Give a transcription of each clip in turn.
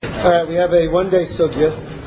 Alright, we have a one-day sugya,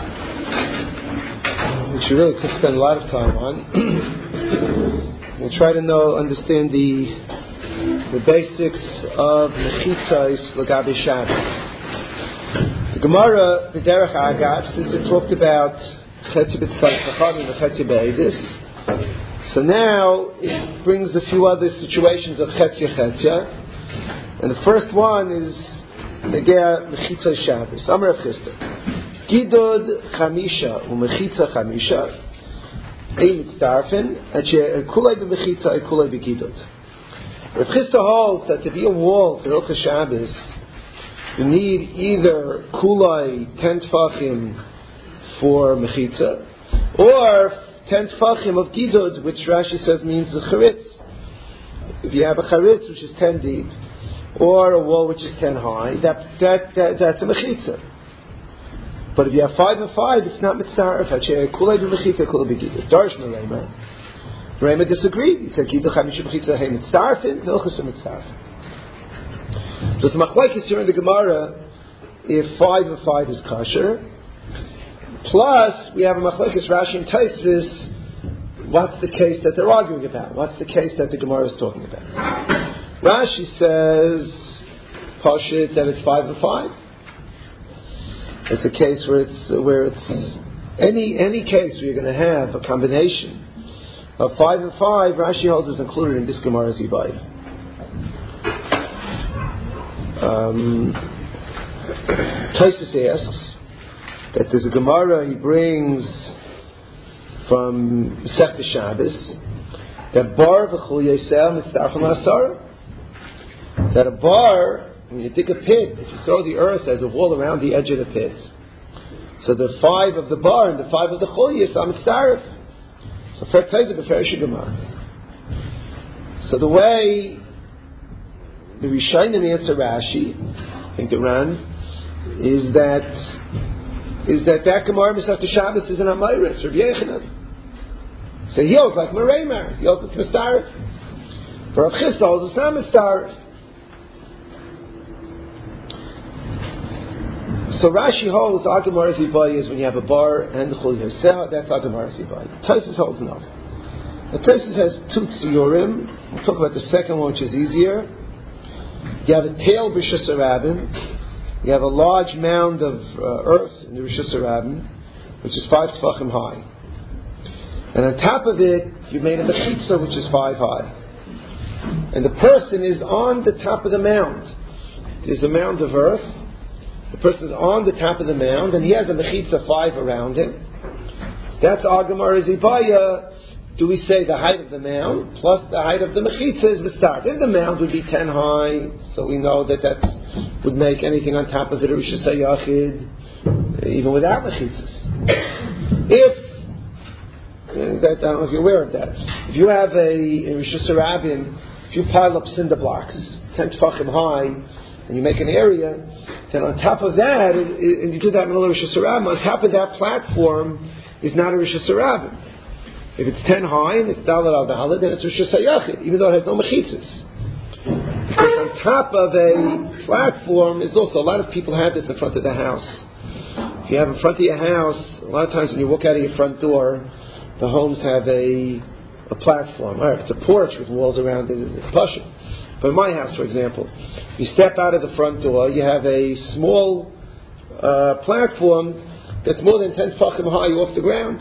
which we really could spend a lot of time on. We'll try to understand the basics of Mechitzos L'Gabe Shabbos. The Gemara, the Derech Agav, since it talked about Chetzi B'Tzfat Chachamim and Chetzi B'Eidus, so now it brings a few other situations of Chetzi, and the first one is Negea Mechitzos Shabbos. Amar Rav Chisda, Gidod Chamisha uMechitza Chamisha Ein Mitzdarfen Ache Kulei b'Mechitza Kulei b'Gidod. Rav Chisda holds that to be a wall for Hilchos Shabbos, you need either Kulei 10 Tfachim for Mechitza, or 10 Tfachim of Gidod, which Rashi says means the Charitz. If you have a Charitz which is 10 deep, or a wall which is 10 high, that's a mechitza. But if you have 5 and 5, it's not mitzdaref. Kulei b'mechitza, kulei b'gidud. Darsh Merema. Merema disagreed. He said, Gidud chamisha b'chitza hey mitzdarefin, milchus mitzdarefin. So it's machlekes here in the Gemara if 5 and 5 is kosher. Plus, we have a machlekes Rashi and Tosfos. What's the case that they're arguing about? What's the case that the Gemara is talking about? Rashi says, Pashit, that it's 5 and 5. It's a case where it's any case where you're going to have a combination of 5 and 5. Rashi holds is included in this Gemara's Ibayit. Tosfos asks that there's a Gemara he brings from Masechta Shabbos that bar v'chul yosel mitzdarfim la'asara. That a bar, when you dig a pit, if you throw the earth as a wall around the edge of the pit, so the 5 of the bar and the 5 of the chulyas are mitzdaref. So fer teiza b'ferish Gemara. So the way the Rishonim answer Rashi, I think the Ran, is that Gemara Masechta Shabbos is an Amayra, it's Rabbi Yechanan. So he holds like Mereimar, he holds it's mitzdaref. For Rav Chisda holds it's not mitzdaref. So Rashi holds Agamar Zibai is when you have a bar and the Chul Yosel, that's Agamar Zibai. Tosfos holds no. The Tosfos has 2 tziyurim. We'll talk about the second one, which is easier. You have a tail b'Rishus Harabim. You have a large mound of earth in the Rishus Harabim, which is 5 tefachim high. And on top of it, you made a mechitza, which is 5 high. And the person is on the top of the mound. There's a mound of earth. The person is on the top of the mound, and he has a mechitza 5 around him. That's Agamar Zibaya. Do we say the height of the mound plus the height of the mechitza is mitzdaref? If the mound would be 10 high, so we know that would make anything on top of it a Rishus HaYachid, even without mechitzas. If I don't know if you're aware of that. If you have in Rishus Harabim, if you pile up cinder blocks 10 tefachim high, and you make an area, then on top of that, and you do that in a Rishus Harabim, on top of that platform is not a Rishus Harabim. If it's 10 high and it's Daled al Daled, then it's Rishus HaYachid, even though it has no mechitzas. Because on top of a platform is also, a lot of people have this in front of the house. If you have in front of your house, a lot of times when you walk out of your front door, the homes have a platform. All right, it's a porch with walls around it, it's pashut. But in my house, for example, you step out of the front door, you have a small platform that's more than 10 tefachim high off the ground.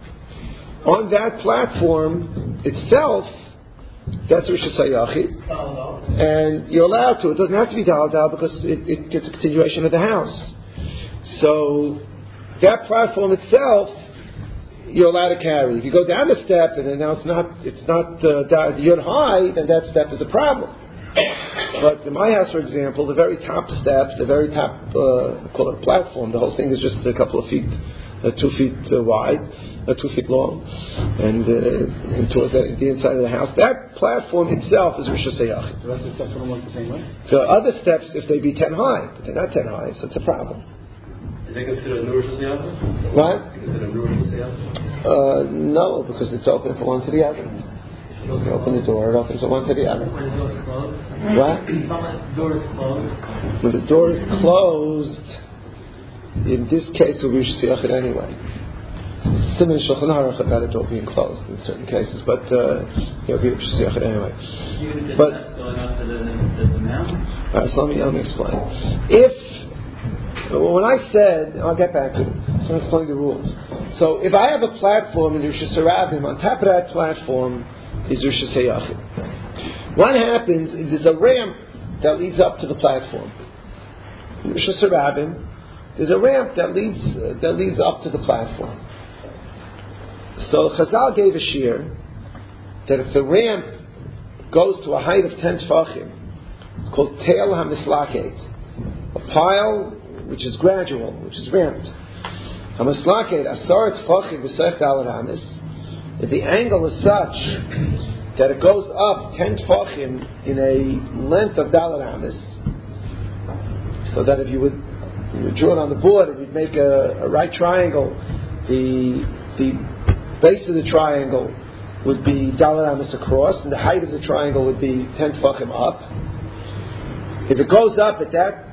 On that platform itself, that's Rishus HaYachid, and you're allowed to. It doesn't have to be Dal because it gets a continuation of the house. So that platform itself, you're allowed to carry. If you go down a step and then now it's not Yud high, then that step is a problem. But in my house, for example, the very top steps, the very top, call it a platform, the whole thing is just a couple of feet, 2 feet wide, 2 feet long, and towards the inside of the house. That platform itself is Rishus HaYachid. The rest of the steps don't work the same way? The other steps, if they be 10 high, but they're not 10 high, so it's a problem. Is they considered a new Rishus HaYachid? What? Is it considered a new Rishus HaYachid? No, because it's open from one to the other. You open the door, it opens from one to the other. When the door is closed? What? When the door is closed? When the door is closed, when the door is closed, in this case it will be Rishus Yachid anyway. Similar to Shulchan Aruch about it all being closed in certain cases, but it'll be Rishus Yachid anyway. Even if it's going up to the mountain? Alright, so let me explain. When I said, I'll get back to it, so I'll explain the rules. So if I have a platform in Rishus Harabim, on top of that platform is Rishus Yachid. What happens is there's a ramp that leads up to the platform. In Rishus Harabim, there's a ramp that leads up to the platform. So Chazal gave a shear that if the ramp goes to a height of 10 tefachim, it's called Teil HaMislaket, a pile which is gradual, which is ramped. HaMislaket Asar Tefachim B'Sech Daled Amis. If the angle is such that it goes up 10 tefachim in a length of Daled Amis, so that if you would draw it on the board and you'd make a right triangle, the base of the triangle would be Daled Amis across, and the height of the triangle would be 10 tefachim up. If it goes up at that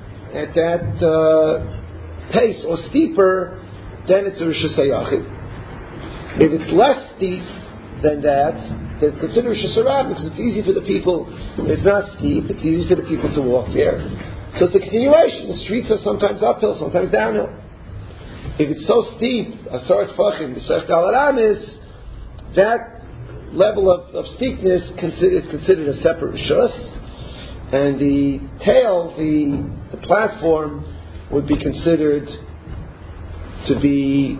pace or steeper, then it's a Rishus Yachid. If it's less steep than that, then it's considered Rishus Harabim because it's easy for the people. It's not steep; it's easy for the people to walk there. So it's a continuation. The streets are sometimes uphill, sometimes downhill. If it's so steep, Asar Tefachim B'Sech Daled Amis, that level of steepness is considered a separate Rishus, and the tail, the platform, would be considered to be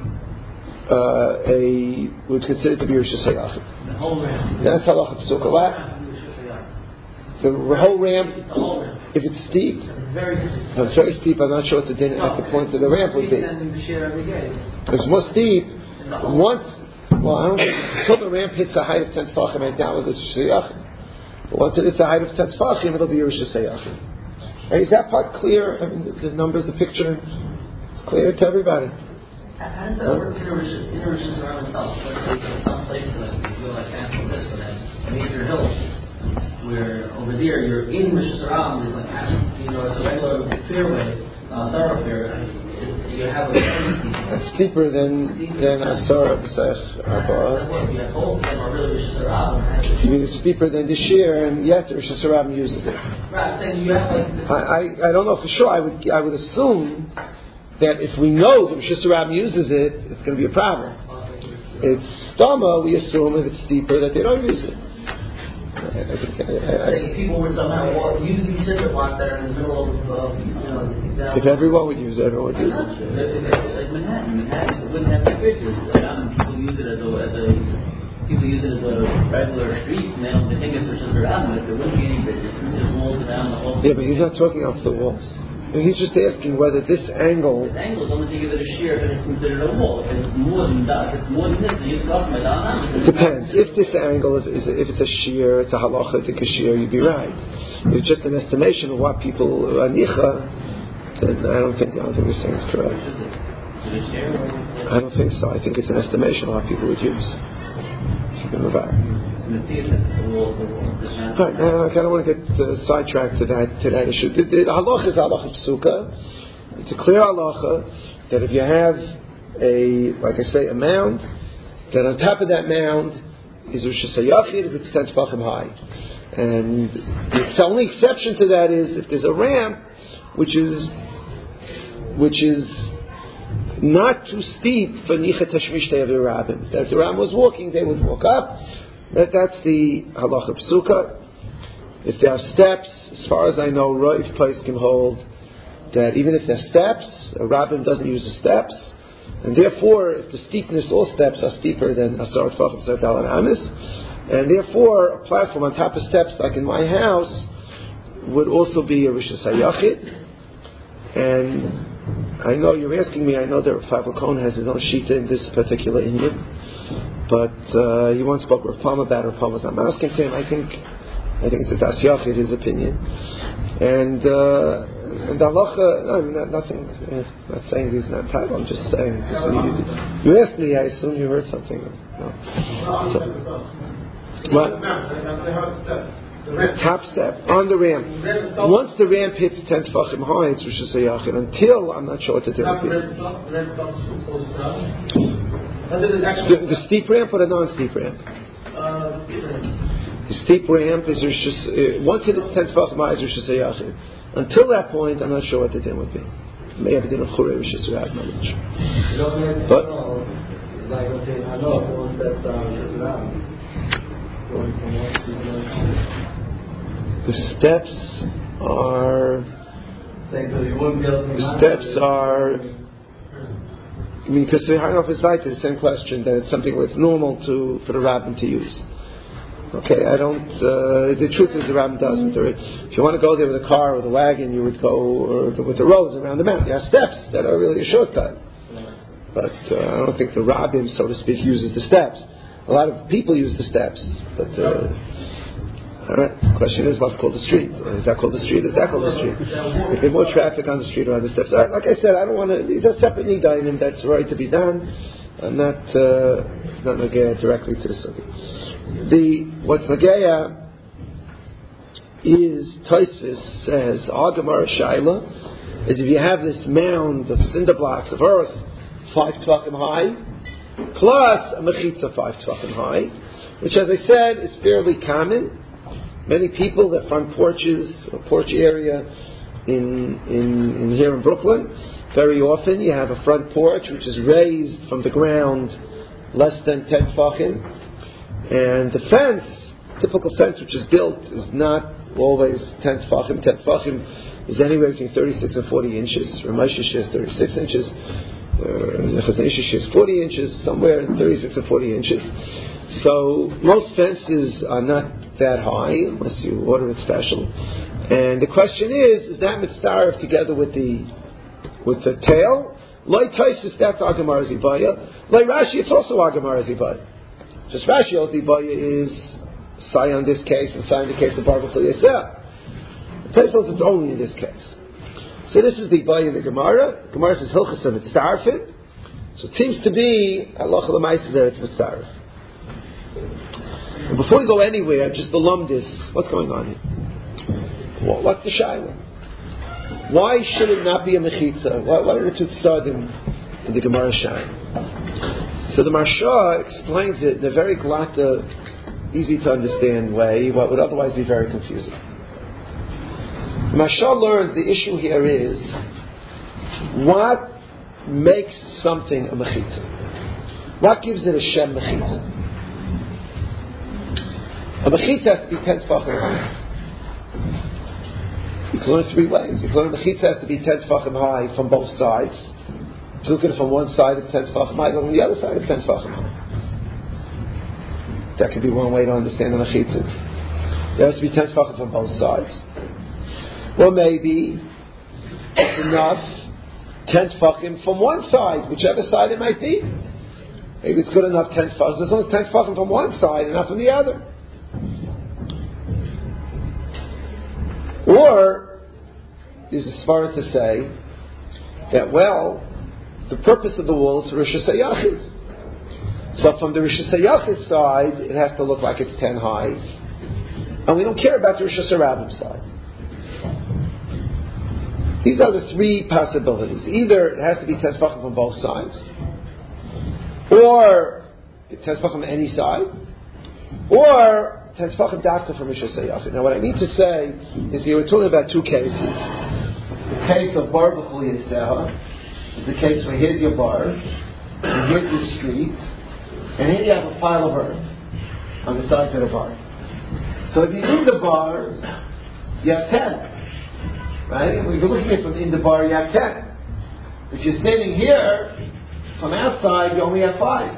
Rishus Yachid. The whole ramp. That's halacha psuka. The whole ramp, if it's steep, if it's very steep, I'm not sure what the din at the point of the ramp would be. If it's more steep, I don't think until the ramp hits a height of 10 tefachim, right now it's Rishus Yachid. But once it hits a height of 10 tefachim, it'll be Rishus Yachid. Right, is that part clear? I mean, the numbers, the picture, it's clear to everybody. How does that work in a Rishus Harabim itself? Let's say some places like you go like San Francisco, that's a major hill, where over there you're in Rishus Harabim, it's like it's a regular fairway, thoroughfare. You have a very steep. It's steeper than Asar B'Sech Arba. You have both of them are really Rishus Harabim. You mean it's steeper than the shear, and yet Rishus Harabim uses it. Right, I'm saying you have like this. I don't know for sure. I would assume that if we know that Rishus Harabim uses it, it's going to be a problem. It's Stama, we assume if it's steeper that they don't use it. If people would somehow use these cinder blocks that are in the middle of, if everyone would use it, everyone would use it. It's like Manhattan wouldn't have the bridges. People use it as a regular street, and they think it's just around it. There wouldn't be any bridges. It's just walls around the whole. Yeah, but he's not talking off the walls. He's just asking whether this angle. This angle is only to give it a shear, but it's considered a wall. If it's more than that, if it's more than this, then you're talking about it depends. If this angle is if it's a shear, it's a halacha, it's a shear, you'd be right. If it's just an estimation of what people anicha, then I don't think you're saying it's correct. I don't think so. I think it's an estimation of what people would use. Right, now, I kind of want to get sidetracked to that issue. The halacha is halacha psuka. It's a clear halacha that if you have a mound, that on top of that mound is Rishus Yachid if it's 10 tefachim high. And the only exception to that is if there's a ramp which is not too steep for Nicha Tashmishtei of the Rabbim. That if the Rabbim was walking, they would walk up. That's the halacha psuka. If there are steps, as far as I know, Rav Place can hold that even if there are steps, a Rabbim doesn't use the steps, and therefore, if the steepness, all steps are steeper than Asar Tefachim B'Sech Daled Amis, and therefore a platform on top of steps, like in my house, would also be a Rishus Yachid. And I know you're asking me. I know that Rav Cohen has his own shita in this particular inyan. But he once spoke with Palm about it. Palm was not asking to him. I think it's a Das Yachid, his opinion. And halacha, nothing. Not saying he's not title. I'm just saying. You asked me. I assume you heard something. No. What? Top step on the ramp. Once the ramp hits 10 tefachim high, it's Rosh Hashanah. Until, I'm not sure what the deal would be. The steep ramp or the non-steep ramp? The steep ramp is once it hits 10 tefachim high, it's Rosh Hashanah. Until that point, I'm not sure what the din would be. May have a din of Churei Rosh Hashanah knowledge. But the steps are. I mean, because the Hainof is right, the same question that it's something where it's normal for the rabbin to use. Okay, I don't. The truth is, the rabbin doesn't. Or if you want to go there with a car or the wagon, you would go with the roads around the mountain. There are steps that are really a shortcut, but I don't think the rabbin, so to speak, uses the steps. A lot of people use the steps, but all right. The question is, what's called the street? Is that called the street? Is that called the street? If there's more traffic on the street or on the steps, like I said, I don't want to. These are separate nidaim that's right to be done. I'm not nagaya directly to the subject. What's nagaya is Tosfos says Agamar Shaila is if you have this mound of cinder blocks of earth 5 tefachim high plus a mechitza 5 tefachim high, which, as I said, is fairly common. Many people, their front porches or porch area in here in Brooklyn, very often you have a front porch which is raised from the ground less than 10 tefachim, and the fence, typical fence which is built, is not always 10 tefachim. 10 tefachim is anywhere between 36 and 40 inches. Ramesh is 36 inches. Chazon Ish is 40 inches, somewhere in 36 and 40 inches. So most fences are not that high unless you order it special. And the question is that mitzvah together with the tail? Loi Tosfos, that's Agamar Zibaya. Loi Rashi, it's also Agamar Zibaya. Just Rashi Zibaya is Sai in this case and Sai in the case of Baruch Yaseh. Tosfos is only in this case. So this is the Baya in the Gemara. Gemara says Hilchas of Mitzarfin. So it seems to be Halacha L'Maisa there, it's Mitzarf. And before we go anywhere, just the lumdis, what's going on here? What's the Shaila? Why should it not be a Mechitza? What are the two tzadim in the Gemara Shaila? So the Marsha explains it in a very glatta, easy to understand way, what would otherwise be very confusing. The Marsha learned the issue here is what makes something a Mechitza? What gives it a Shem Mechitza? A mechitza has to be 10 tefachim high. You can learn 3 ways. You can learn a mechitza has to be 10 tefachim high from both sides. If you look at it from one side, it's 10 tefachim high. But on the other side, it's 10 tefachim high. That could be one way to understand the mechitza. There has to be 10 tefachim from both sides. Or maybe it's enough 10 tefachim from one side, whichever side it might be. Maybe it's good enough 10 tefachim. As long as 10 tefachim from one side and not from the other. Or is a svara to say that, the purpose of the wall is Rosh Hashanah. So from the Rosh Hashanah side, it has to look like it's 10 high, and we don't care about the Rosh Hashanah side. These are the 3 possibilities. Either it has to be 10 tefachim from both sides, or 10 tefachim from any side, or 10 tefachim dafka from Rosh Hashanah. Now, what I mean to say is here we're talking about 2 cases. The case of bar b'chol yisrael is the case where here's your bar, and here's the street, and here you have a pile of earth on the sides of the bar. So if you in the bar, you have 10. Right? If you're looking at it from in the bar, you have 10. If you're standing here, from outside, you only have 5.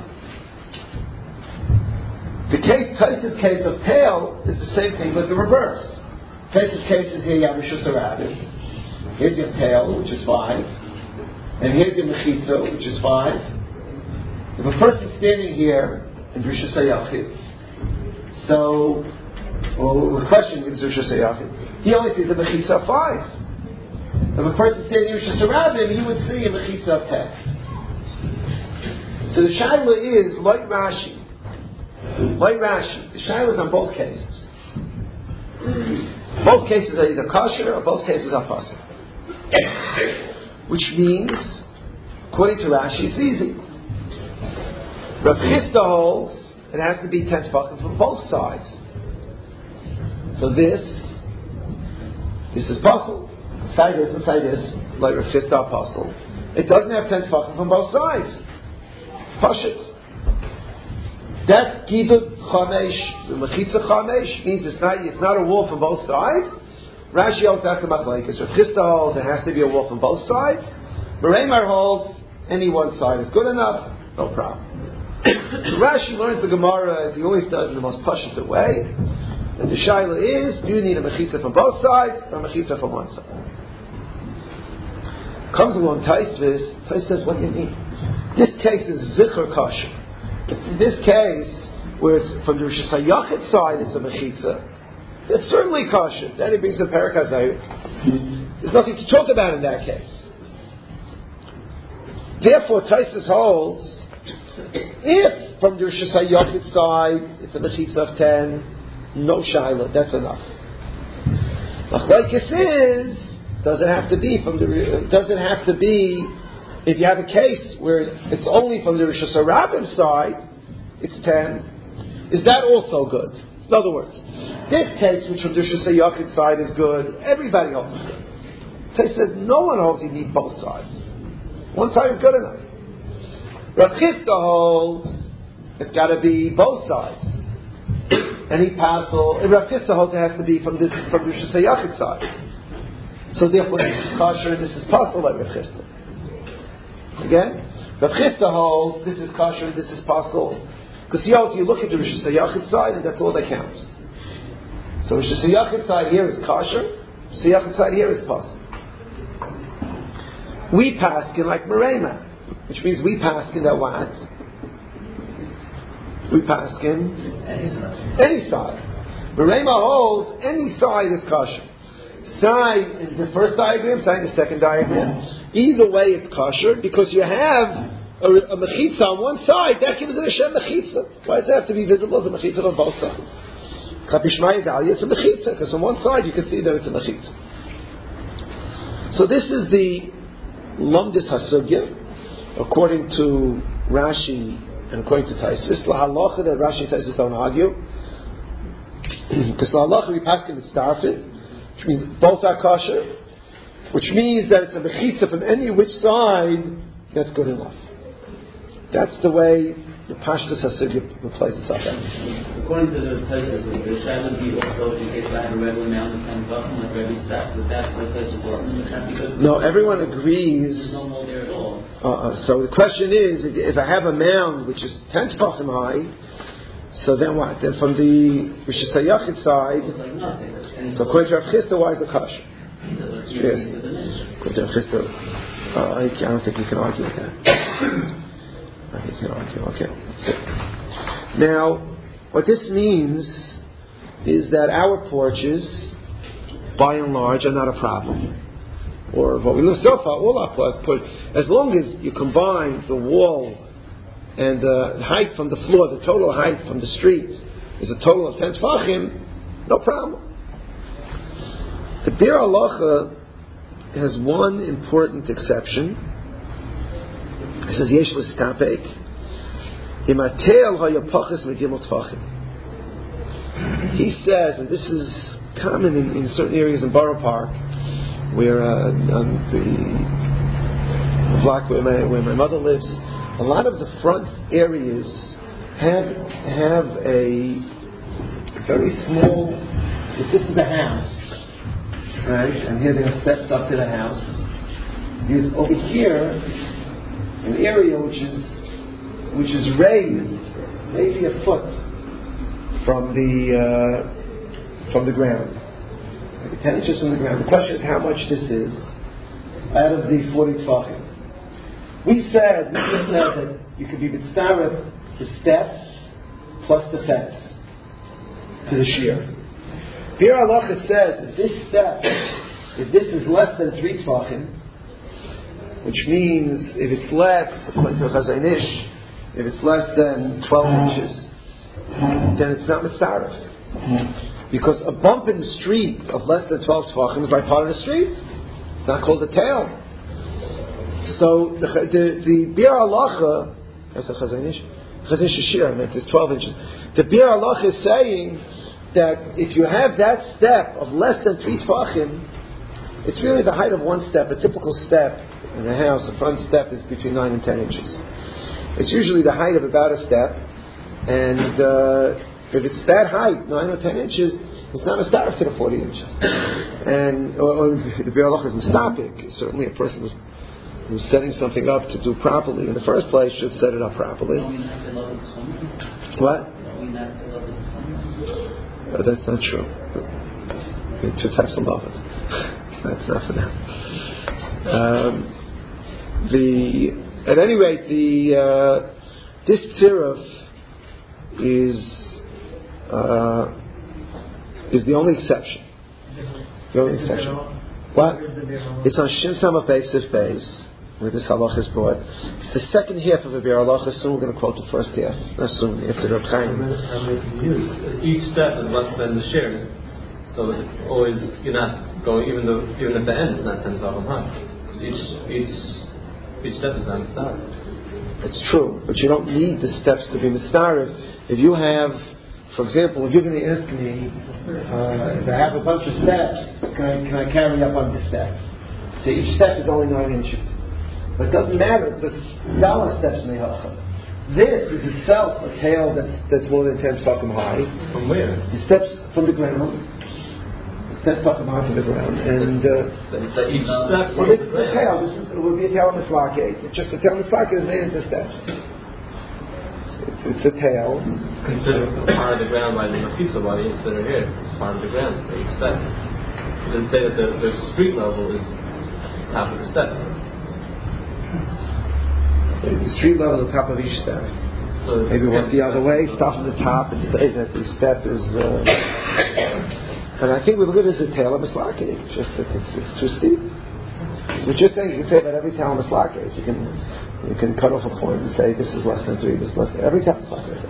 The Tosfos case of tail is the same thing, but the reverse. Tosfos case is here you have Rosh Hashanah. Here's your tail, which is 5. And here's your mechitza, which is 5. If a person's standing here in Rosh Hashanah, so, the question is Rosh Hashanah, he only sees a mechitza of 5. If a person's standing in Rosh Hashanah, he would see a mechitza of 10. So the shaila is like Rashi. The shaila is on both cases. Both cases are either kosher or both cases are possible. Which means, according to Rashi, it's easy. Rav Chisda holds it has to be 10 tefachim from both sides. So this is possible. Side this and side this, like Rav Chisda apostle. It doesn't have 10 tefachim from both sides. Pashit. That gibud chamesh, the mechitza chamesh, means it's not a wall from both sides. Rashi holds that's the machlekes. Rav Chisda holds it has to be a wall from both sides. Mereimar holds any one side is good enough, no problem. So Rashi learns the Gemara as he always does in the most pashut way. And the shaila is: do you need a mechitza from both sides or a mechitza from one side? Comes along Taisvis says, what do you mean? This case is zichur kosher. In this case, where it's from the Rosh Hashanah side, it's a mechitza. It's certainly kosher. Then he brings the Perek HaZayir. There's nothing to talk about in that case. Therefore, Taisvis holds, if from the Rosh Hashanah side it's a mechitza of 10, no shaila, that's enough. Machlokes is, does it have to be if you have a case where it's only from the Rosh Hashanah side, it's 10. Is that also good? In other words, this case which from the Rosh Hashanah side is good, everybody else is good. Taisvis says no one holds you need both sides. One side is good enough. Rav Chisda holds it's got to be both sides. Any passel, Rav Chisda holds it has to be from the Rosh Hashanah side. So therefore, this is kosher and this is possible by Rav Chisda. Again, Rav Chisda holds this is kosher and this is possible because you look at the Rosh Hashanah side and that's all that counts. So Rosh Hashanah side here is kosher, Rosh Hashanah side here is possible. We paskin like Merema, which means we paskin that what? We paskin any side. Merema holds any side is kosher. Side in the first diagram, side in the second diagram. Either way, it's kosher because you have a mechitza on one side. That gives it a shem mechitza. Why does it have to be visible as a mechitza on both sides? Kapishmai Dalia, it's a mechitza because on one side you can see that it's a mechitza. So this is the Lamdis Hasugya, according to Rashi and according to Taisus. La halacha that Rashi and Taisus don't argue. Because la halacha we pass in the starfit, which means both are kosher, which means that it's a mechitza from any which side, that's good enough. That's the way the Pashtus Hasugya plays itself out. According to the places, the Shaila would be also in case I have a regular amount of 10 bucks, like Rebbe staff, but that's the place of work. No, everyone agrees. There's no mold there at all. So the question is, if I have a mound which is 10 tefachim high, so then what? Then from the Rosh Hashanah side, it's like nothing. So according to Rav Chisda, why is it kosher? Yes. According to Rav Chisda, I don't think you can argue with that. I think you can argue. Okay. So, now, what this means is that our porches, by and large, are not a problem. Or what we learned so far, all our porches, as long as you combine the wall and the height from the floor, the total height from the street is a total of 10 tefachim, no problem. The Bir Halacha has one important exception. It says Yesh L'Stapek Imatel HaYapachis Megimel Tfachim. He says, and this is common in certain areas in Borough Park, where on the block where my mother lives, a lot of the front areas have a very small. If this is the house, right, and here there are steps up to the house. There's over here an area which is raised maybe a foot from the ground, like 10 inches from the ground. The question is how much this is out of the 40 tefachim. We said that you could be mitzaref the step plus the fence to the shear. Bir Halacha says that this step, if this is less than 3 tefachim, which means if it's less, according to Chazon Ish, if it's less than 12 inches, then it's not mitzaref. Because a bump in the street of less than 12 tefachim is like part of the street. It's not called a tail. So the Bir Halacha, that's a Chazon Shishir, I meant, is 12 inches. The Bir Halacha is saying that if you have that step of less than 3 tefachim, it's really the height of one step. A typical step in a house, the front step is between 9 and 10 inches. It's usually the height of about a step, and if it's that height, 9 or 10 inches, it's not a starf to the 40 inches. And or the Bir Halacha is mistapik. Certainly, a person who's setting something up to do properly in the first place should set it up properly. What? That's not true. There are 2 types of love. That's not for them. At any rate, this tziruf is the only exception. The only exception. What? It's on Shin Samach Beis Sif Beis, where this halach is brought. It's the second half of the Bir Halacha. Soon we're going to quote the first half. Not soon, after Reb Chaim. Each step is less than the share, so it's always, you're not going, even at the end it's not 10 tefachim high. Each step is not mistarif. It's true, but you don't need the steps to be mistarif. If you have, for example, if you're going to ask me, if I have a bunch of steps, can I carry up on the step? So each step is only 9 inches. But it doesn't matter, because dollar steps in the halacha. This is itself a tail that's more than 10 tefachim high. From where? The steps from the ground. 10 tefachim high from the ground. And each step. Well, this is a tail. It would be a tail mislake. Just the tail mislake is made into steps. It's a tail. Considered part of the ground by the machitza body. Consider here, it's part of the ground for each step. You didn't say that the street level is top of the step. The street level is the top of each step. So maybe work the other way, stop at the top and say that the step is. And I think we look at it as a tail of mislake. Just that it's too steep. We're just saying you can say about every tail of mislake. You can cut off a point and say this is less than 3. This is less than every tail of mislake.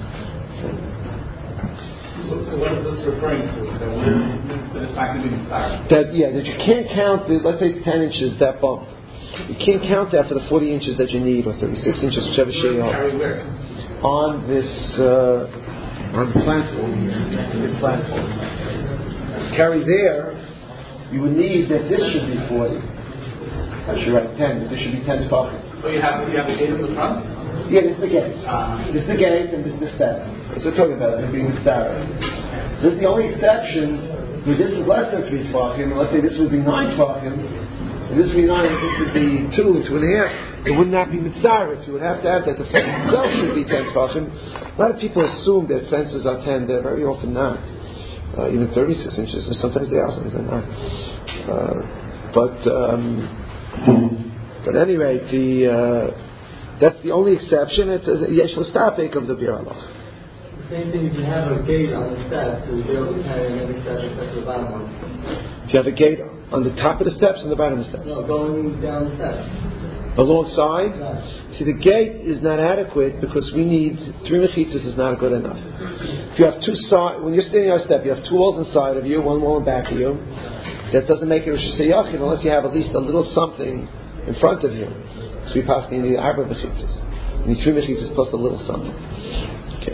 So what is this referring to? That it's not going to be mislake? That you can't count. Let's say it's 10 inches that bump. You can't count that for the 40 inches that you need, or 36 inches, whichever shape you carry where? on this on the platform here. This platform. Carry there, you would need that this should be 40. I should write 10, but this should be 10 tefachim. Oh, you have a gate in the front? Yeah, this is the gate. This is the gate, and this is the step. So we're talking about it being mitzvah. This is the only exception where this is less than 3 tefachim, and let's say this would be 9 tefachim. If this would be 9, this would be 2 and 2.5. It would not be mitzaref. You would have to have that the fence itself should be 10 tefachim. A lot of people assume that fences are 10. They're very often not. Even 36 inches, and sometimes they are, sometimes they're not. But at any rate, that's the only exception. It's a yesh l'stapek of the Bir Halacha. Same thing if you have a gate on the steps, so you'll be able to carry another step except for the bottom one. If you have a gate on the top of the steps and the bottom of the steps? No, going down the steps. Alongside? Yes. See, the gate is not adequate because we need 3 mechitzas is not good enough. If you have 2 sides, when you're standing on a step, you have 2 walls inside of you, 1 wall in back of you. That doesn't make it Rosh Hashanah unless you have at least a little something in front of you. So we pass you need 4 mechitzas. You need 3 mechitzas plus a little something. Okay.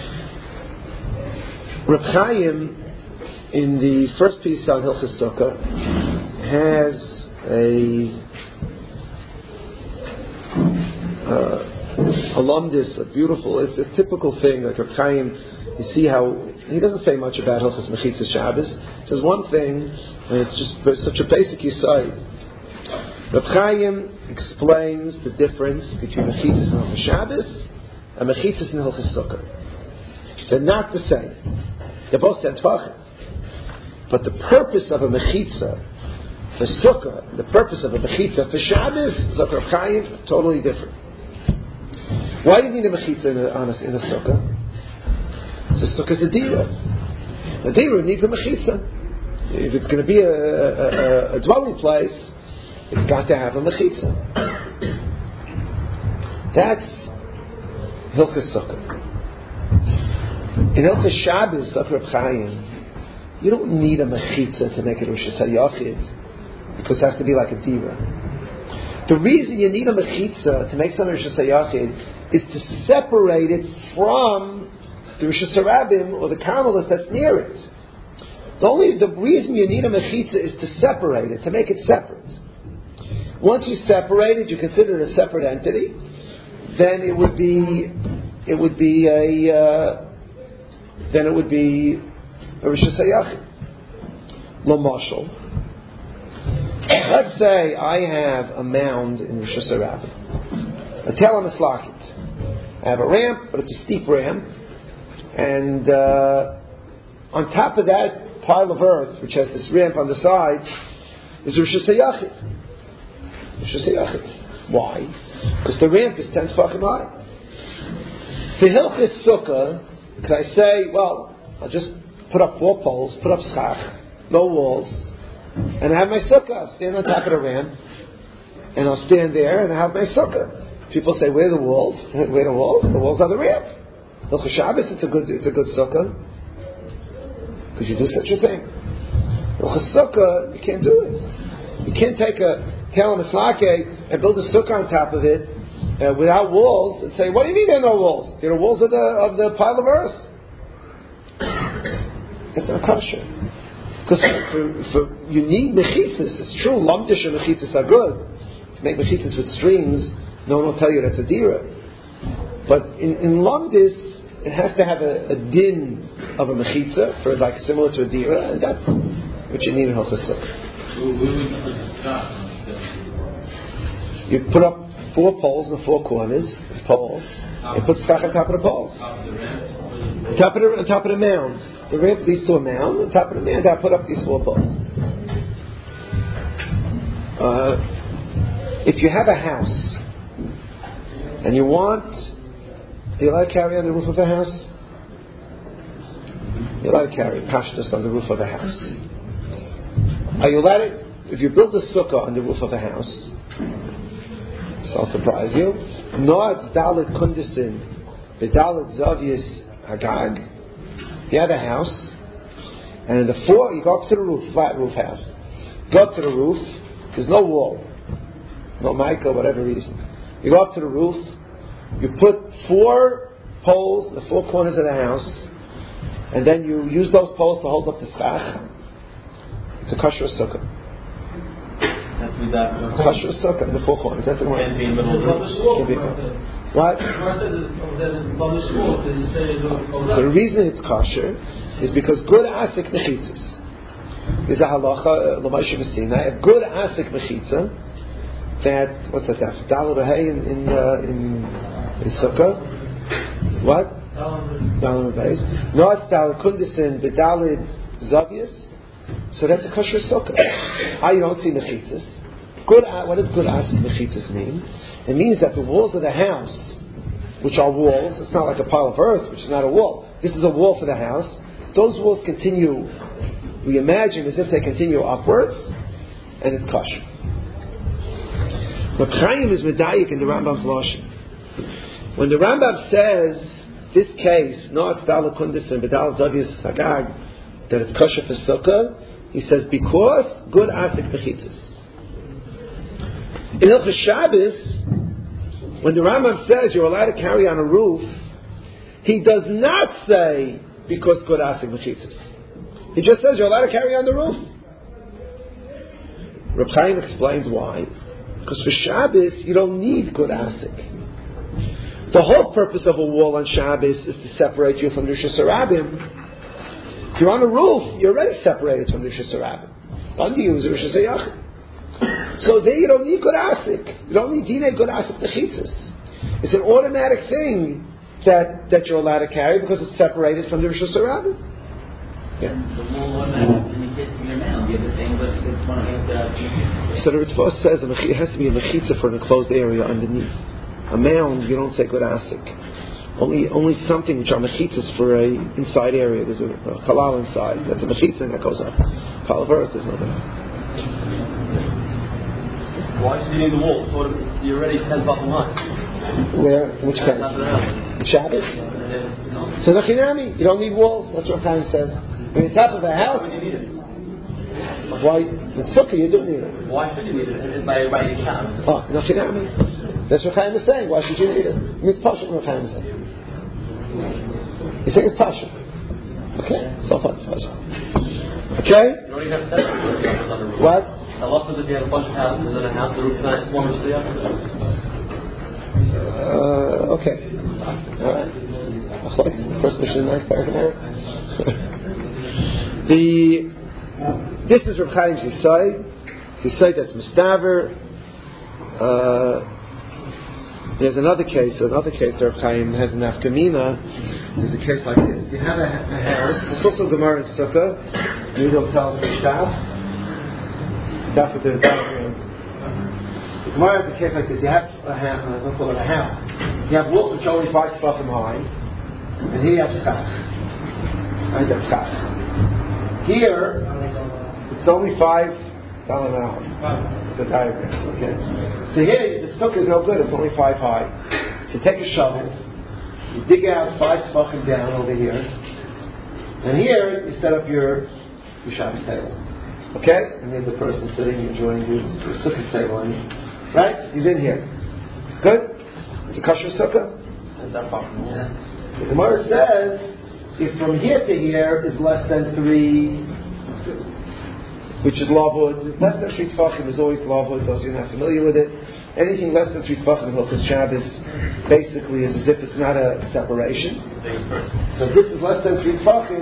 Reb Chaim, in the first piece on Hilchos Sukkah, has a lumdis, a beautiful, it's a typical thing, like Reb Chaim, you see how, he doesn't say much about Hilchos Mechitzas Shabbos, he says one thing, and it's just such a basic yesod. Reb Chaim explains the difference between Mechitzas and Hilchos Shabbos, and Mechitzas and Hilchos Sukkah. They're not the same. They're both 10 tefachim. But the purpose of a mechitza for sukkah, the purpose of a mechitza for Shabbos, Zakar Chaim, totally different. Why do you need a mechitza in a sukkah? The sukkah is a dira. A dira needs a mechitza. If it's going to be a dwelling place, it's got to have a mechitza. That's Hilchos Sukkah. In Hilchos Shabbos, Zakar Chaim, you don't need a mechitza to make it Rosh Hashanah, because it has to be like a dira. The reason you need a mechitza to make something Rosh Hashanah is to separate it from the Rosh Hashanah or the Carmelist that's near it. The reason you need a mechitza is to separate it, to make it separate. Once you separate it, you consider it a separate entity, then it would be a Rosh Hashanah. L'mashal. Let's say I have a mound in Rosh Hashanah. A Tel Mislakit. I have a ramp, but it's a steep ramp, and on top of that pile of earth, which has this ramp on the sides, is Rosh Hashanah. Rosh Hashanah. Why? Because the ramp is 10 tefachim high. To Hilchis Sukkah, can I say, well, I'll just put up 4 poles, put up schach, no walls, and I have my sukkah. I'll stand on top of the ramp, and I'll stand there, and I have my sukkah. People say, where are the walls? Where are the walls? The walls are the ramp. Hilchis Shabbos, it's a good sukkah. Could you do such a thing? Hilchis Sukkah, you can't do it. You can't take a Tel Mislake and build a sukkah on top of it without walls and say, what do you mean there are no walls? There are walls of the pile of earth. That's not kosher. Because you need mechitzas. It's true, lamdish and mechitzas are good. To make mechitzas with strings, no one will tell you that's a dira. But in lamdis, it has to have a din of a mechitza, for like similar to a dira, and that's what you need in Hilchos Sukkah. You put up 4 poles in the 4 corners, you put schach on top of the poles. On top of the mound. The ramp leads to a mound. On top of the mound, I put up these 4 poles. If you have a house and you allowed to carry on the roof of a house? You're allowed to carry pashtus on the roof of a house. Are you allowed to, if you build a sukkah on the roof of a house, so I'll surprise you. Noat dalit kundisin, bedalit zavius hagag. You have a house, and in the 4, you go up to the roof, flat roof house. Go up to the roof, there's no wall, no mica, whatever reason. You go up to the roof, you put 4 poles in the 4 corners of the house, and then you use those poles to hold up the schach. It's a kosher sukkah. Kosher sukkah in the 4 corners. That's the one. Can't be in the middle of the roof. What? So the reason it's kosher is because good asik mechitzas. There's a halacha l'maisha v'sina. A good asik mechitza. That what's that? Dalad hay in sukkah. What? Dalad base. No, it's dalad kundisin b'dalad zavius. So that's a kosher sukkah. You don't see mechitzas. What does good asik mechitzas mean? It means that the walls of the house, which are walls, it's not like a pile of earth, which is not a wall. This is a wall for the house. Those walls continue. We imagine as if they continue upwards, and it's kosher. But Chaim is medayik in the Rambam's lashon. When the Rambam says this case, no atzdala kundisin bedal zavius sagag, that it's kosher for sukkah, he says because good asik mechitzas. In Hilchos Shabbos, when the Rambam says you're allowed to carry on a roof, he does not say because good asik mechitzas. He just says you're allowed to carry on the roof. Reb Chaim explains why. Because for Shabbos, you don't need good asik. The whole purpose of a wall on Shabbos is to separate you from the Rosh Hashanah. If you're on a roof, you're already separated from the Rosh Hashanah. Under you is the Rosh Hashanah. So there you don't need good asik. You don't need dinei good asik mechitzas. It's an automatic thing that you're allowed to carry because it's separated from the Rosh Hashanah. Yeah. The wall automatic in the case of your mound, you have the same, but it's one of the So the Ritva says it has to be a mechitza for an enclosed area underneath. A mound, you don't say good asik. Only something which are mechitzas for a inside area. There's a halal inside. That's a mechitza and that goes up. Pile of earth is not enough. Why should you need the wall? You're already 10 bucks line. Where? In which case? Shabbos? So the chinami, you don't need walls. That's what Chaim says. On the top of a house. Why do you need it? Why? With sukkah you do need it. Why should you need it? By Yisham. Oh, you know what I mean? That's what Chaim is saying. Why should you need it? I mean, it's Pasha what Chaim is saying. He's saying it's Pasha. Okay? So far it's Pasha. Okay? You don't even have separate roofs on the roof. What? A lot of if you have a bunch of houses and a house, the roof is not one which the other. Okay. Alright. First mission, nice paragraph. This is Reb Chaim's Yisai. Yisai that's Mustaver. There's another case that Reb Chaim has an Afkamina. There's a case like this. You have a house. It's also Gemara in Sukkah. You don't tell us which daf. Daf with the diagram. The Gemara has a case like this. You have a house. I don't call it a house. You have walls which are only 5 tefachim high, and here you have schach. Right, that's schach. Here, it's only 5. It's a diagram. Okay. So here, the sukkah is no good. It's only 5 high. So take a shovel. You dig out 5 tefachim down over here, and here you set up your Shabbos table. Okay? And here's the person sitting enjoying his sukkah table. Right? He's in here. Good? It's a kosher sukkah. The Gemara says if from here to here is less than 3, which is lavud, less than 3 tefachim is always lavud. Those of you not familiar with it, anything less than 3 tefachim in Hilchos Shabbos basically is as if it's not a separation. So if this is less than 3 tefachim.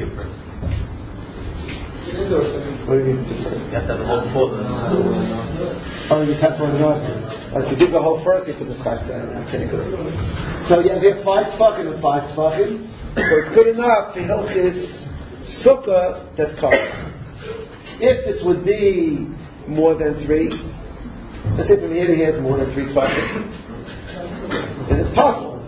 What do you mean? You have to have the whole floor. Oh, you have one north. If you did the whole first, you put the schach down. Okay, good. So you have 5 tefachim and 5 tefachim. So it's good enough to Hilchos sukkah that's covered. If this would be more than 3, let's say from here to here is more than 3 tefachim, then it's possible.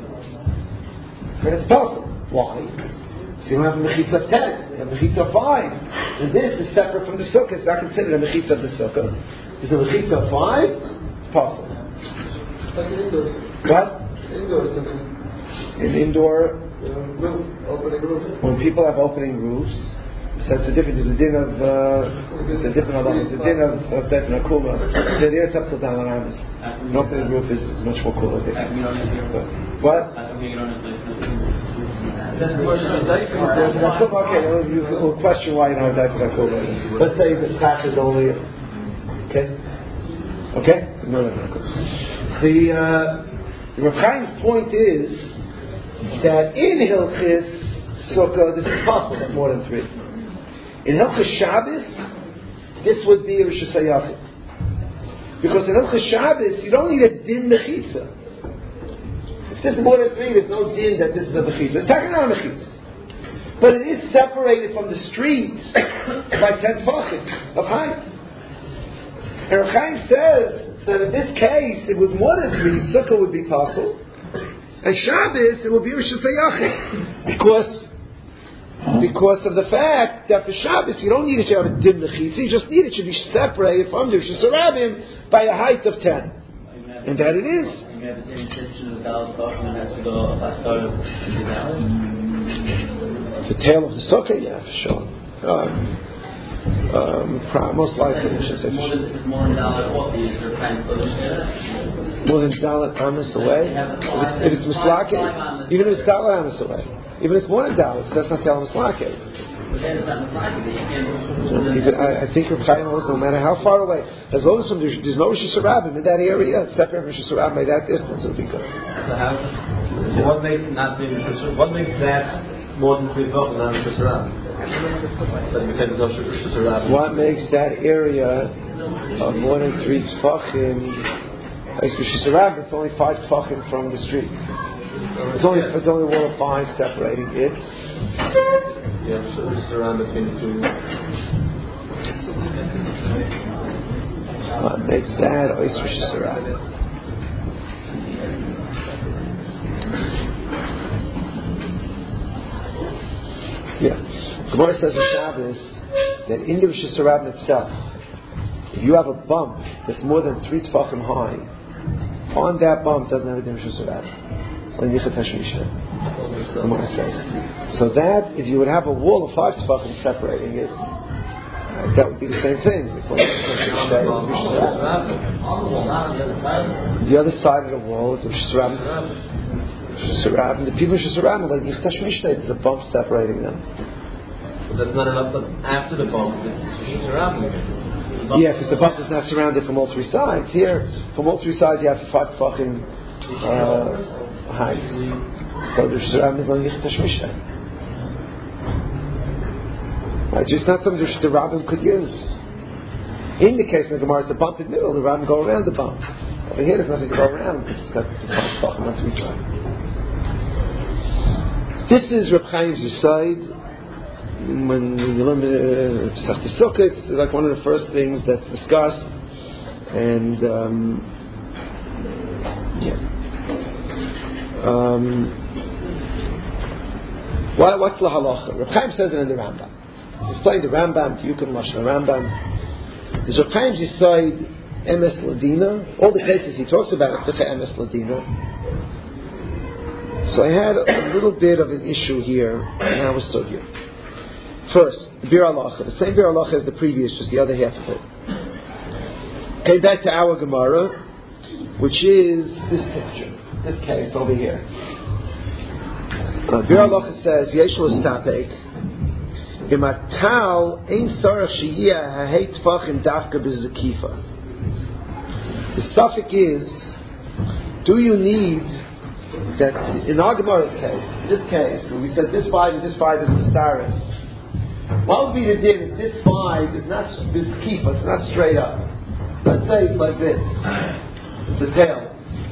Why? So you don't have a mechitza of 10, you have a mechitza of 5. And this is separate from the sukkah. It's not considered a mechitza of the sukkah. Is a mechitza of 5? Possible. Like in indoors. What? Indoors. In indoor. Roof. Opening roof. When people have opening roofs, so it's a different. There's a din of. It's a different halach. It's a din of Defen Akuma. There's upside down on Amos. An opening roof is much more cooler. What? That's the question. Okay, we'll question why you don't have Defen Akuma. Let's say the schach is only. Okay. No. The Reb Chaim's point is that in Hilchos Sukkah this is possible, that's more than 3. In Hilchos Shabbos, this would be Rosh Hashanah. Because in Hilchos Shabbos, you don't need a din mechitza. If this is more than 3, there's no din that this is a mechitza. It's not a mechitza. But it is separated from the street by 10 tefachim of height. And Reb Chaim says that in this case, it was more than 3, sukkah would be possible. And Shabbos, it would be Rosh Hashanah. Because of the fact that for Shabbos, you don't need it to have a din mechitza, you just need it to be separated from the Rosh Hashanah by a height of 10. And that it is. You have the same intention of the Daled Tefachim and has to go a start of the tail of the sukkah, yeah, for sure. Most likely, it's more than Daled off the Easter times. More than Daled Amos away. If it's Mislake, even if it's Daled Amos away, even if it's more than Daled, that's not Daled Mislake. I think Reb Chaim knows no matter how far away, as long as there's no Rosh Hashanah in that area, separate Rosh Hashanah by that distance, it'll be good. So what makes it not being Rosh Hashanah? What makes that more than 3 tefachim not Rosh Hashanah? What makes that area of more than 3 tefachim? As Rosh Hashanah, it's only 5 tefachim from the street. It's only a wall of 5 separating it. Yeah, Rosh Hashanah between the 2. What makes that Rosh Hashanah? Yeah. Gemara says in Shabbos that in the Rosh Hashanah itself, if you have a bump that's more than 3 tefachim high, on that bump doesn't have a din Rosh Hashanah. So that, if you would have a wall of 5 tefachim separating it, that would be the same thing. On the wall, not on the other side. The other side of the wall, the Shusarab, and the people in Shusarab, like Yichtash Mishneh, there's a bump separating them. But that's not enough. But after the bump, it's Shusarab. Yeah, because the bump is not surrounded from all 3 sides. Here, from all 3 sides, you have 5 tefachim height. So the Shusarab is on Yichtash Mishneh. Right, just not something the Rabbim could use. In the case of the Gemara, it's a bump in the middle. The Rabbim go around the bump. Over here, there's nothing to go around because it's got the bump on 3 sides. This is Reb Chaim's Yesod. When you learn Pesach Sukkot, it's like one of the first things that's discussed. And what's the halacha? Reb Chaim says it in the Rambam. He's explained the Rambam, Yukon Lashon Rambam. There's Reb Chaim's Yesod, Emes Ladina. All the cases he talks about are Emes Ladina. So I had a little bit of an issue here, and I was stood here. First, Bir Halacha. The same Bir Halacha as the previous, just the other half of it. Came back to our Gemara, which is this picture, this case over here. Bir Halacha says, Yesh lo stapek, Imatal ein sarach sheyeh ha'heit tfachim dafka b'zekifa. The suffix is, do you need that, in our Gemara's case, in this case, when we said this 5 and this 5 is Mistarim, what would be the din if this 5 is not kifa, it's not straight up? Let's say it's like this. It's a tail.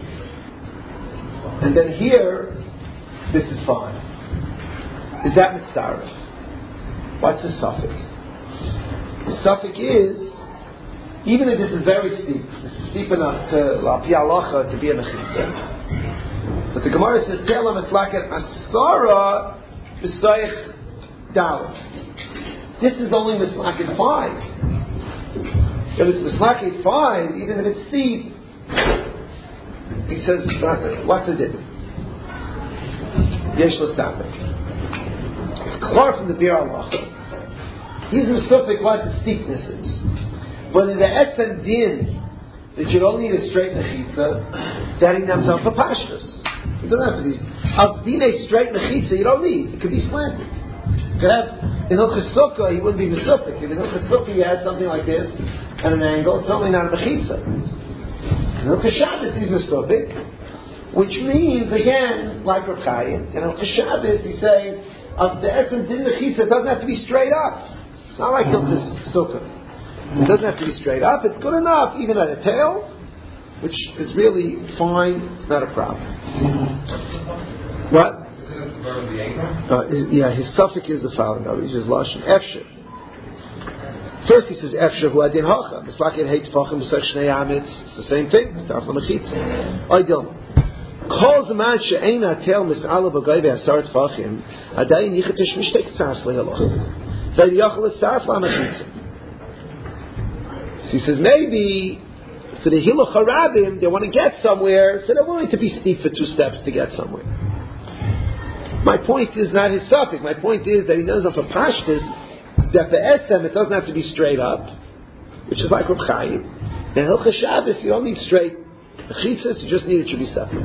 And then here, this is 5. Is that mitzaref? What's the suffix? The suffix is, even if this is very steep, this is steep enough to la pi halacha to be a mechitza. But the Gemara says, Telam eslaket asara b'soich dalet. This is only mislaket 5. If it's mislaket 5, even if it's steep, he says, what's the difference? Yesh lo stapek. It's clear from the Bir Halacha. He's misufik what the steepness is. But in the etzem din, that you don't need a straight mechitza, that he nams out for pashtus. It doesn't have to be. Al dine straight mechitza, you don't need. It could be slanted. You could have, in Hilchos Sukkah, he wouldn't be misufik. If in Hilchos Sukkah you had something like this, at an angle, it's only not a mechitza. In Hilchos Shabbos, he's misufik, which means, again, like Reb Chaim, in Hilchos Shabbos, he's saying, of the etzem din mechitza, it doesn't have to be straight up. It's not like Hilchos Sukkah. It doesn't have to be straight up. It's good enough, even at a tail, which is really fine. It's not a problem. What? His suffix is the following. He says lashon efsher. First he says efsher hu adin hacha. Mislaket heit tefachim b'sech shnei amitz. It's the same thing. It's tarf l'mechitza. Oidil. Kol zman she'ein ha'tel mis'ala b'gai ve'asar tefachim adayin yichetish mishtek tzas le'halocha. Ve'yachal etzarf l'mechitza. He says maybe for the Hiluch HaRabim they want to get somewhere, so they're willing to be steep for 2 steps to get somewhere. My point is not his suffix. My point is that he knows of a pashtus that the etzem it doesn't have to be straight up, which is like Reb Chaim. In Hilchos Shabbos you don't need straight mechitzas, you just need it to be separate.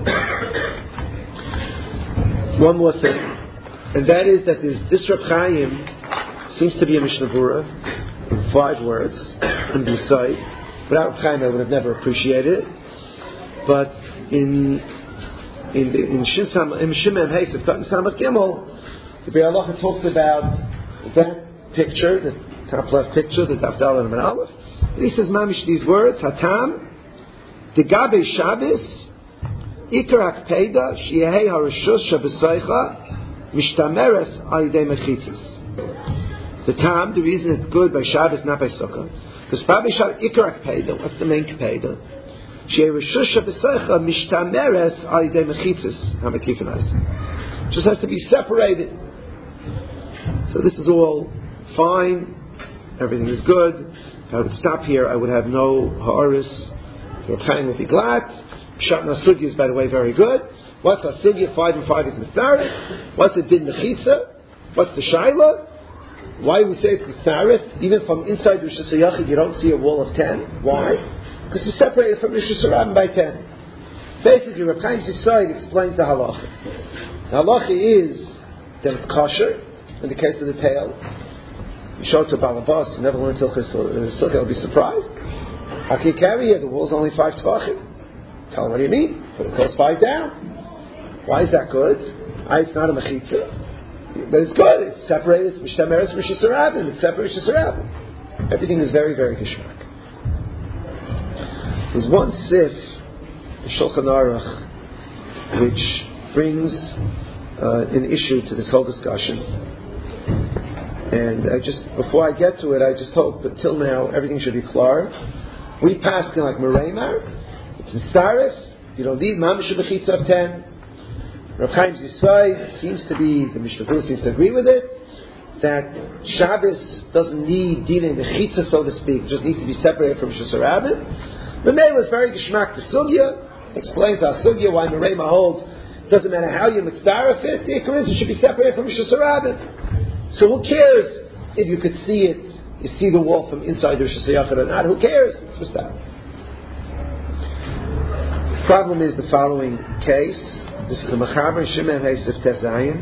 One more thing, and that is that this Reb Chaim seems to be a Mishnah Berurah. 5 words in the side. Without Chaim, I would have never appreciated it. But in Shimon Hayes of Katan Samach Gimel, the Be'er Halacha talks about that picture, the top left picture, the Tafdal and Aleph. And he says, Mamish, these words, Hatam, Degabe Shabbos, Ikar Akpeda, Shiehei HaRishus Shabbosaycha, Mishtameres Al-Yidei Mechitzis. The time, the reason it's good by Shabbos, not by Sukkah, because by Shabbos, Ikar Akpeda, what's the main Kpeda? Shiehei HaRishus Shabbosaycha, Mishtameres Al-Yidei Mechitzis, Hamakifenais. Just has to be separated. So this is all fine, everything is good. If I would stop here, I would have no ha'aris. Reb Chaim would be glad, Shatna Sugya is, by the way, very good. What's a Sugya? 5 and 5 is Mitzaris. What's the Din Mechitza? What's the Shaila? Why we say it's Mitzaris? Even from inside Rosh Hashanah, you don't see a wall of 10. Why? Because you're separated from Rosh Hashanah by 10. Basically, Reb Chaim Zisai explains the halacha. The halacha is that it's kosher in the case of the tail. You show it to Balabas, you never learned Hilchos Sukkah, he'll be surprised. How can you carry it? The wall's only 5 tvachim. Tell him what do you mean? But it goes 5 down. Why is that good? It's not a mechitza. But it's good. It's separated. It's Mishtem Eretz Rosh Hashanah. It's separate Rosh Hashanah. Everything is very, very geshmak. There's one sif, the Shulchan Aruch, which brings an issue to this whole discussion. And before I get to it, I just hope that till now everything should be clear. We pass like Mereimar. It's Mitzaref. You don't need Mamish Bechitza of 10. Reb Chaim Zisai seems to be, the Mishnah Berurah seems to agree with it, that Shabbos doesn't need Dinei Bechitza, so to speak. It just needs to be separated from Shus Harabim. The Meila is very geshmak. The Sugya explains our Sugya, why Mereimar holds, doesn't matter how you Mitzaref it, the Ikar is it should be separated from Shus Harabim. So who cares if you could see it, you see the wall from inside the Rosh Hashanah or not? Who cares? It's just that. The problem is the following case. This is a Mechaber Shimon Heisef Tezayin.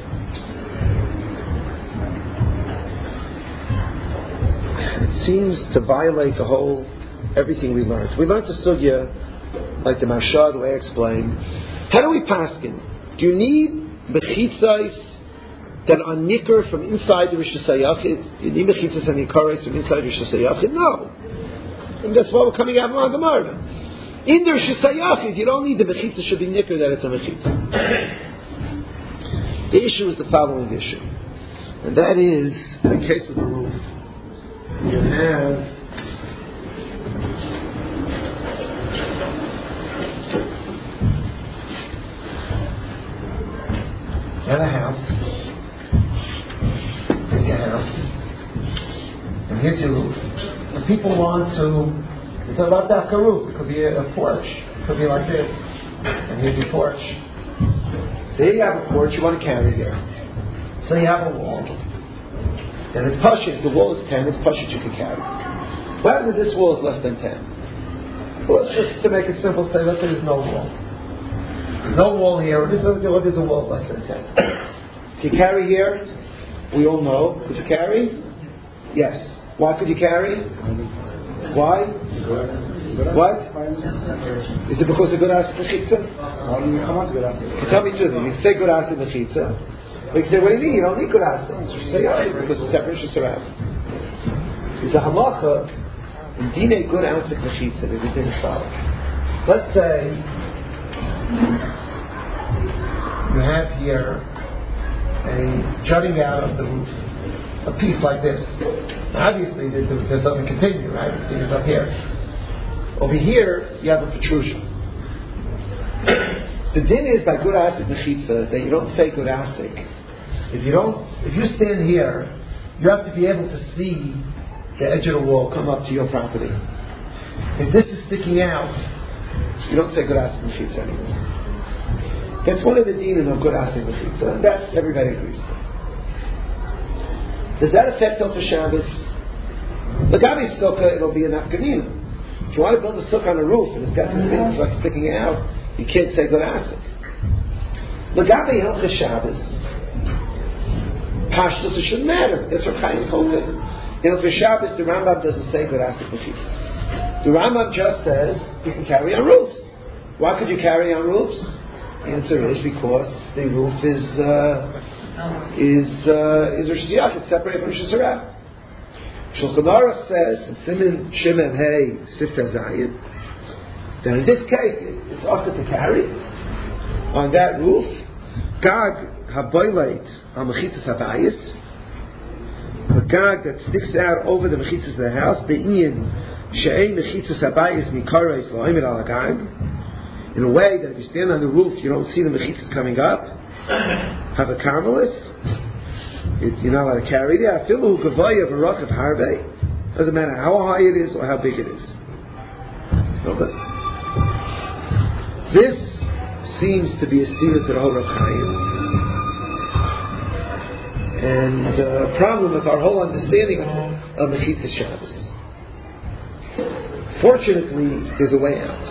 It seems to violate the whole, everything we learned. We learned the Sugya, like the Marshad, the way I explained. How do we paskin? Do you need Bechitzais that are nicker from inside the Rosh Hashanah? You need mechitzas and nikaros from inside the Rosh Hashanah? No. And that's why we're coming out of Gemara. In the Rosh Hashanah, you don't need the mechitzas should be nicker that it's a mechitzah. The issue is the following issue. And that is, in the case of the roof, you have a house. Here's your house, and here's your roof. And people want to, it's a lavdafka roof. It could be a porch. It could be like this. And here's your porch. There you have a porch. You want to carry there. So you have a wall. And it's pashut. The wall is 10. It's pashut you can carry. What happens if this wall is less than 10? Well, let's just, to make it simple, say let's say there's no wall. There's no wall here. There's a wall less than 10. If you carry here, we all know. Could you carry? Yes. Why could you carry? Why? What? Is it because of good asik mechitza? Tell me truth. You can say good asik mechitza. But you can say, what do you mean? You don't need good asik. You say, oh, because it's separate shusarab. It's a halacha in dinei good asik mechitza. There's a din follow. Let's say you have here a jutting out of the roof, a piece like this. Now obviously, this doesn't continue, right? It's up here. Over here, you have a protrusion. The din is by good asik mechitza that you don't say good asik. If you stand here, you have to be able to see the edge of the wall come up to your property. If this is sticking out, you don't say good asik mechitza anymore. That's one of the dinim of good asik mechitza, and that everybody agrees to. Does that affect also Shabbos? The Gabi Sukkah, it'll be an afganina. If you want to build a sukkah on a roof and it's got this thing like sticking out, you can't say good asik. The Gabi Hilchos Shabbos, Pashtus, it shouldn't matter. That's what Chaim's whole thing. Hilchos Shabbos, the Rambam doesn't say good asik mechitza. The Rambam just says you can carry on roofs. Why could you carry on roofs? The answer is because the roof is Rosh Hashanah. It's separated from Rosh Hashanah. Shulchan Aruch says in Siman Shimon Hey Sifta Zayin that in this case it's also to carry on that roof Gag Haboilait on Mechitzas Habayis, a gag that sticks out over the Mechitzas of the house, Be'inyin She'ein Mechitzas Habayis Mikares Lo'imid Al Gag, in a way that if you stand on the roof, you don't see the mechitzas coming up. Have a carmelis. You're not allowed to carry it. Afilu gavaya v'rakav harbe. Doesn't matter how high it is or how big it is. It's no good. This seems to be a steer to the whole Rav Chaim, and a problem with our whole understanding of Mechitzas Shabbos. Fortunately, there's a way out.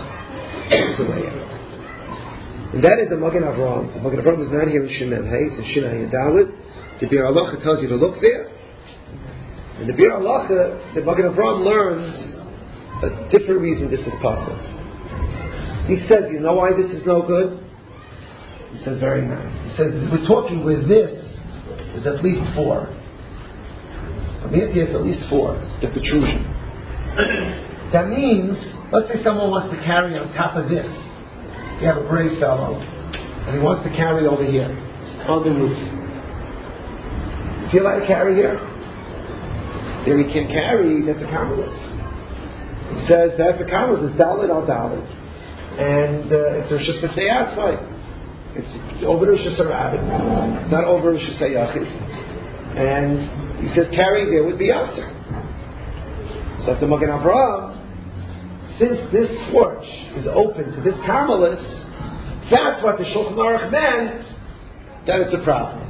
And that is a Magen Avraham. The Magen Avraham is not here in Shemem Hey, it's in Shinai and Dalit. The Bir Halacha tells you to look there. And the Bir Halacha, the Magen Avraham learns a different reason this is possible. He says, you know why this is no good? He says, very nice. He says, we're talking with this is at least 4. From here to at least 4, the protrusion. That means, let's say someone wants to carry on top of this. You have a brave fellow, and he wants to carry over here, on the roof. Is he allowed to carry here? There he can't carry, that's a carmelist. He says, that's a carmelist, it's Dalit al Dalit. And it's Rosh Hashanah outside. It's over Rosh Hashanah, not over Rosh Hashanah. And he says, carrying there would be Asr. So the Magen Avraham, since this porch is open to this carmelist, that's what the Shulchan Aruch meant, that it's a problem.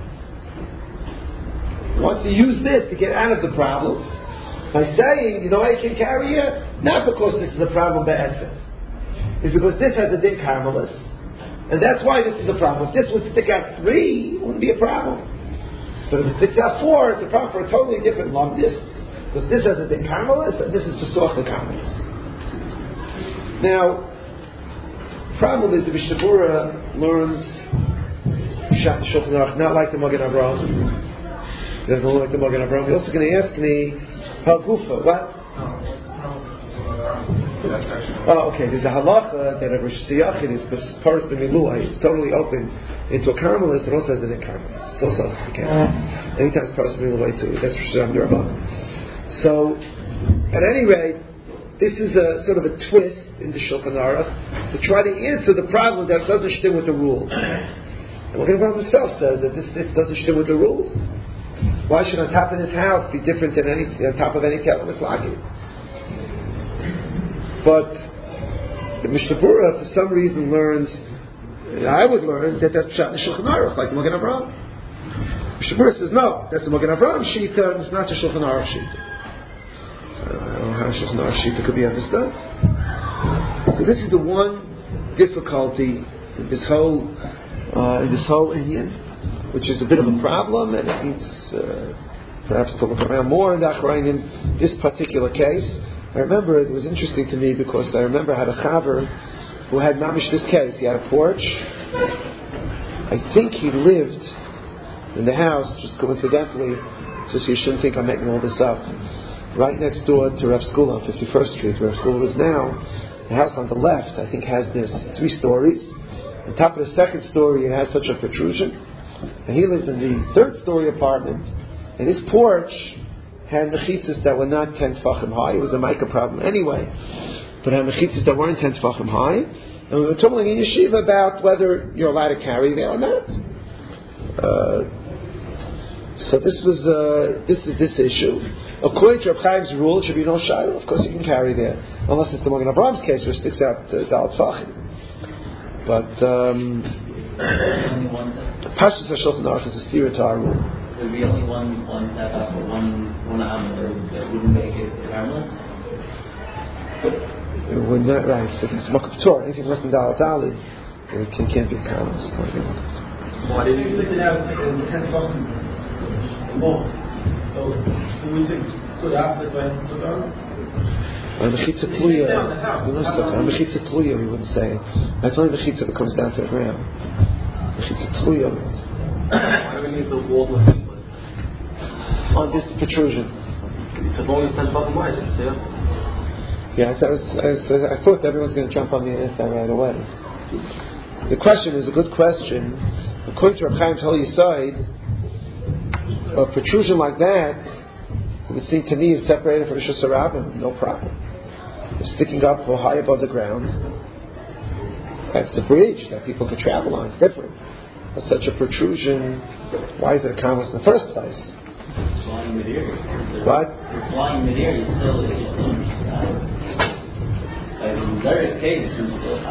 He wants to use this to get out of the problem by saying, you know why you can carry here? Not because this is a problem be'etzem. It's because this has a din carmelist, and that's why this is a problem. If this would stick out 3, it wouldn't be a problem. But if it sticks out 4, it's a problem for a totally different lumdis, because this has a din carmelist, and this is Pesach the carmelist. Now, the problem is the Mishnah Berurah learns Pshat Shulchan Aruch not like the Magen Avraham. He doesn't look like the Magen Avraham. He's also going to ask me, Hagufa, what? Oh, okay. There's a halacha that a Rosh Hashanah is paras b'miluah. It's totally open into a carmelist. It also has an carmelist. It's also has a carmelist. Anytime it's paras b'miluah too. That's Rosh Hashanah. So, at any rate, this is a sort of a twist in the Shulchan Aruch to try to answer the problem that doesn't shtim with the rules. And Magen Avraham himself says that this doesn't shtim with the rules. Why should on top of this house be different than on top of any Kelim Mislaki? But the Mishnah Berurah, for some reason, learns. I would learn that that's Pshat in the Shulchan Aruch, like the Magen Avraham. Mishnah Berurah says no, that's the Magen Avraham shita, and it's not the Shulchan Aruch shita. I don't know how Shulchan Aruch shita could be understood. So this is the one difficulty in this whole Indian, which is a bit of a problem, and it needs perhaps to look around more in the Achrayim. This particular case, I remember it was interesting to me because I remember I had a chaver who had mamish this case. He had a porch. I think he lived in the house, just coincidentally, just so you shouldn't think I'm making all this up, right next door to Rav Skula on 51st Street, where Rav Skula lives now. The house on the left, I think, has this 3 stories. On top of the 2nd story, it has such a protrusion. And he lived in the 3rd story apartment. And his porch had mechitzas that were not 10 tefachim high. It was a mica problem anyway. But had mechitzas that weren't 10 tefachim high. And we were talking in yeshiva about whether you're allowed to carry there or not. So this is this issue. According to Reb Chaim's rule, it should be no shayla. Of course you can carry there. Unless it's the Magen Avraham's case where it sticks out Dal Tfachim. But Pashtus HaShulchan Aruch is a steer to our rule. There'd be only one tefach or one amud that wouldn't make it harmless? It would not, right. So it's Makav Torah. Anything less than Dal Dali, it can't be harmless. Why did you stick it out in 10 tefachim more? So, when we say, could ask it when it's done? Mechitza Tluya, we wouldn't say. That's only Mechitza that comes down to the ground. Mechitza Tluya. Why do we need the walls of people? On this protrusion. It's only 10 fucking miles, Yeah, I thought everyone's going to jump on the answer right away. The question is a good question. According to Reb Chaim's whole Yesod, a protrusion like that, it would seem to me, is separated from Rishus Harabim, no problem. It's sticking up high above the ground. It's a bridge that people could travel on. It's different. But such a protrusion, why is it a commerce in the first place? Flying midair. What? You're flying midair, you're still very okay. It's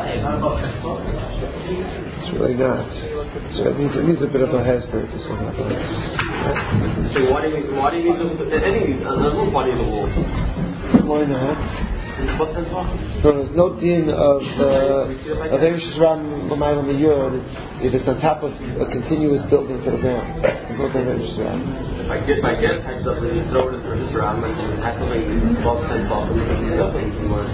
really not. So it needs a bit of a hasbro. This one happened. So why do you need to put any another body in the wall? Why not? No, there's no din of Eresh Ram L'mayla Miyur if it's on top of a continuous building to the ground. There's no din of Eresh Ram. If I get types of it, you throw it into Eresh Ram and you have to make 12, 10 bottles and stuff and you work.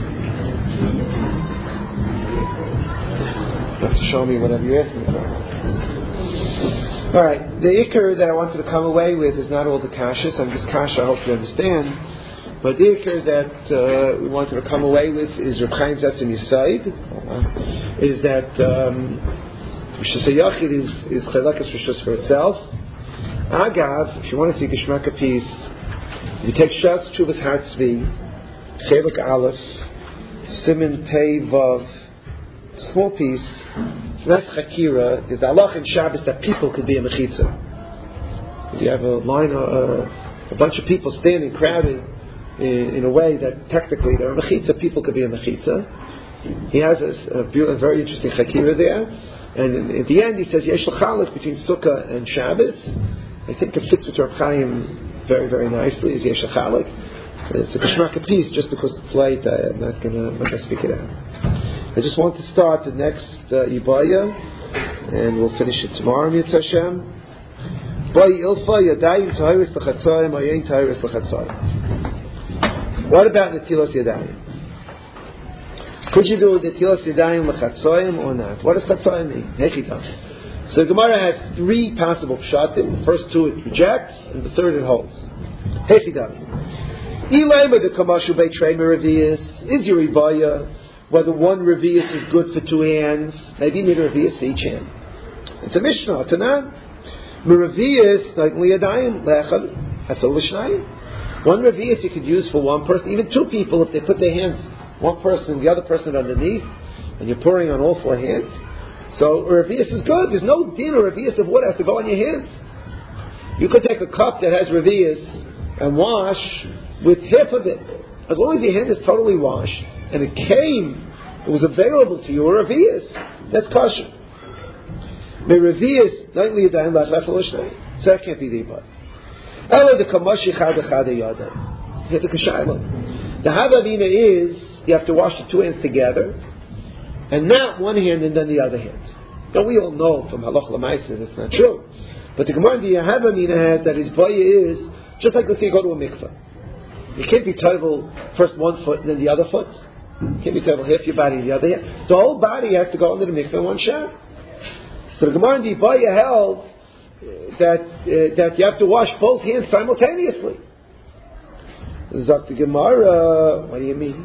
You have to show me whatever you ask me for. Alright, the ikr that I wanted to come away with is not all the kashas, and this kasha I hope you understand. But the ikr that we wanted to come away with is Reb Chaim Zetzim Yisaid, is that Rishus HaYachid is Chelekas Rishus for itself. Agav, if you want to see Geshmak a piece, you take Shas Chuvas Har Tzvi, Chelik Aleph, Siman Pei Vav, small piece. That's Chakira. Is the halach in Shabbos that people could be a mechitza. You have a line, a bunch of people standing crowded in a way that technically they're a mechitza. People could be a mechitza. He has a very interesting Chakira there, and at the end he says yesh l'chalach between Sukkah and Shabbos. I think it fits with Reb Chaim very, very nicely. Is yesh l'chalach. It's a Geshmak piece just because it's late. I'm not going to speak it out. I just want to start the next Ibaya, and we'll finish it tomorrow. Mitzvah Hashem. What about Netilas Yadayim? Could you do Netilas Yadayim l'chatzoyim or not? What does chatzoyim mean? Hechidam. So the Gemara has three possible pshatim. The first two it rejects, and the third it holds. Hechidam. Ilayma de kamashu beitrei meravias. Is your Ibaya whether one revius is good for two hands? Maybe you need a revius for each hand. It's a Mishnah, it's a nan. Meravius, like liyadayim, lechad, afil l'shnayim. One revius you could use for one person, even two people, if they put their hands, one person, the other person underneath, and you're pouring on all four hands. So a revius is good. There's no din or revius of what has to go on your hands. You could take a cup that has revius and wash with half of it. As long as your hand is totally washed, and it was available to you, or revius, that's kosher. May revius, nightly yadayim, so that can't be the ibad. Ela the kamashi chada yada. Here the kashayla. The havavina is, you have to wash the two hands together, and not one hand and then the other hand. Now we all know from halach l'maisa that's not true. But the Gemara in the havavina has that his baya is, just like let's say you go to a mikveh. You can't be tovel first one foot and then the other foot. You can't be tovel half your body and the other hand. The whole body has to go into the mikveh in one shot. So the Gemara in the Ibaya held that you have to wash both hands simultaneously. Zok the Gemara, what do you mean?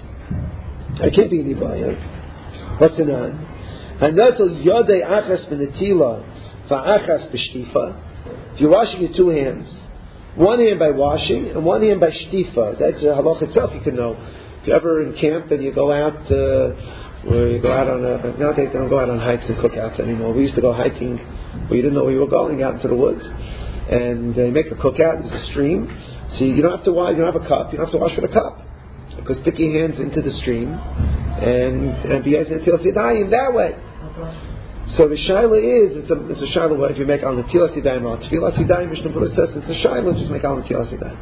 I can't be in the Ibaya. What's an on? Hanatul yodei achas b'netila va'achas b'shtifa. If you're washing your two hands, one hand by washing and one hand by shtifa. That's a halach itself. You can know. If you're ever in camp and you go out, nowadays they don't go out on hikes and cookouts anymore. We used to go hiking where you didn't know where you were going, out into the woods, and they make a cookout. There's a stream, so you don't have to wash. You don't have a cup. You don't have to wash with a cup, because stick your hands into the stream and be able to Netilas Yadayim that way. So the shaila is, it's a shaila if you make al Netilas Yadayim or Tfilas Yadayim, Mishnah Berurah says it's a shaila, just make al Netilas Yadayim.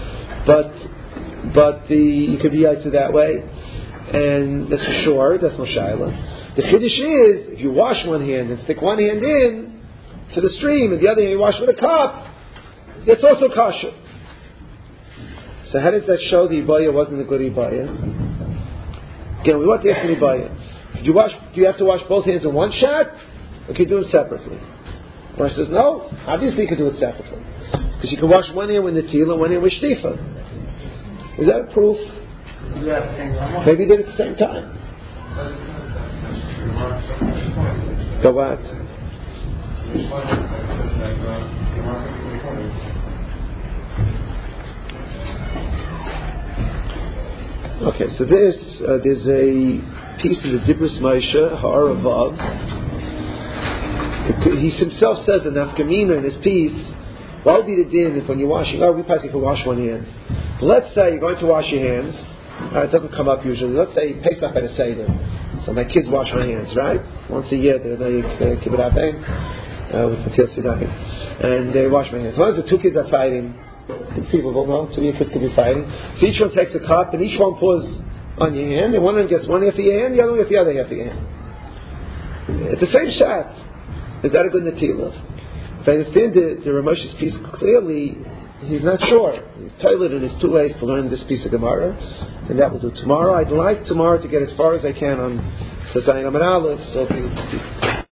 But you could be yaitza that way, and that's for sure, that's no shaila. The chiddush is, if you wash one hand and stick one hand in to the stream and the other hand you wash with a cup, that's also kosher. So how does that show the Ibaya wasn't a good Ibaya? Again, we want to ask the Ibaya. Do you have to wash both hands in one shot, or can you do it separately? Or says no, obviously you can do it separately, because you can wash one hand with Netila and one hand with Shtifa. Is that a proof? Maybe you did it at the same time. Go what? Okay, so there's a piece of the Dibros Moshe Ha'aravav. He himself says in Nafkamina in his piece, what would be the din if when you're washing? Oh, we probably could wash one hand. But let's say you're going to wash your hands, It doesn't come up usually. Let's say Pesach at a Seder. So my kids wash my hands, right? Once a year, they keep it up with Matil Sidakim. And they wash my hands. As long as the two kids are fighting, conceivable, no? Two of your kids could be fighting. So each one takes a cup and each one pours on your hand, and one of them gets one half of your hand, the other one gets the other half of your hand. It's the same shot. Is that a good Netilah? If I understand the Ramesh's piece clearly, he's not sure. He's tailored in his two ways to learn this piece of Gemara, and that will do tomorrow. I'd like tomorrow to get as far as I can on Zayin Amud Aleph, so